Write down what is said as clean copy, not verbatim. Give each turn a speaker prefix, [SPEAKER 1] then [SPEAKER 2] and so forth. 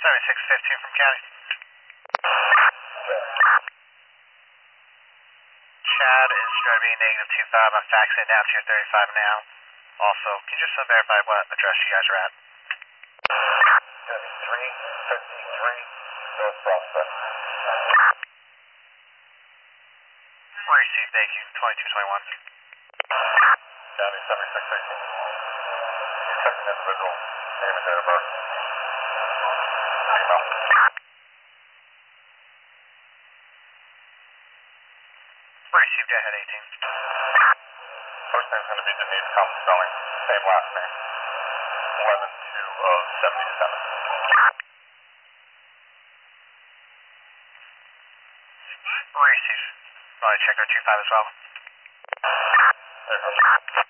[SPEAKER 1] 7615 from County. Chad is going to be negative 25. I'm faxing it down to your 35 now. Also, can you just verify what address you guys are at?
[SPEAKER 2] It's going to be 353 North Prospect.
[SPEAKER 1] Well received, thank you. 2221.
[SPEAKER 2] County 7618. Second individual, name and date of birth. Email.
[SPEAKER 1] Received, ahead 18.
[SPEAKER 2] First name's going to be Denise Common Spelling, same last name. 11/2/77.
[SPEAKER 1] Received. Want to check our 25 as well?
[SPEAKER 2] There goes.